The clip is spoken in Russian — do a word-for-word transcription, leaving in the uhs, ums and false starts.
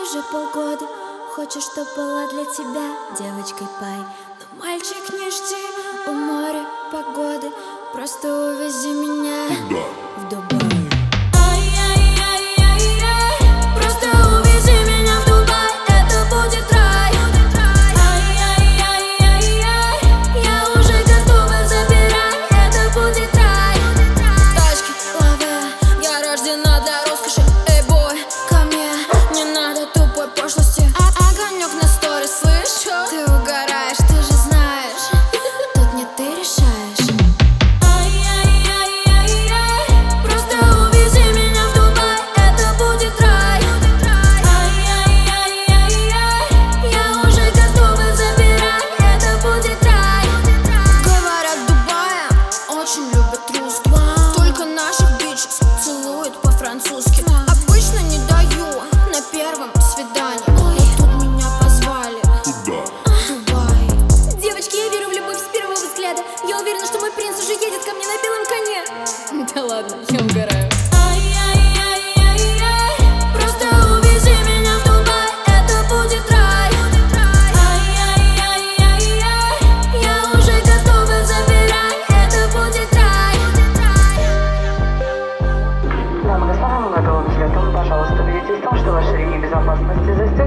уже полгода. Хочешь, чтоб была для тебя девочкой пай. Но, мальчик, не жди у моря погоды. Просто увези меня в Дубай. Огонек на стори, слышь? Ты угораешь, ты же знаешь. Тут не ты решаешь. Ай-яй-яй-яй-яй, просто увези меня в Дубай, это будет рай. Ай-яй-яй-яй-яй, я уже готова, забирай, это будет рай. Говорят, Дубая очень любят русских. Только наших бичес целуют по-французски. Обычно не даю на первом свидании. Я уверена, что мой принц уже едет ко мне на белом коне. Да ладно, я угораю. Ай-яй-яй-яй-яй, просто увези меня в Дубай, это будет рай. Ай-яй-яй-яй-яй, я уже готова, забирай, это будет рай. Дамы и господа, мы готовы к взлету. Пожалуйста, убедитесь в том, что ваши ремни безопасности застегнуты.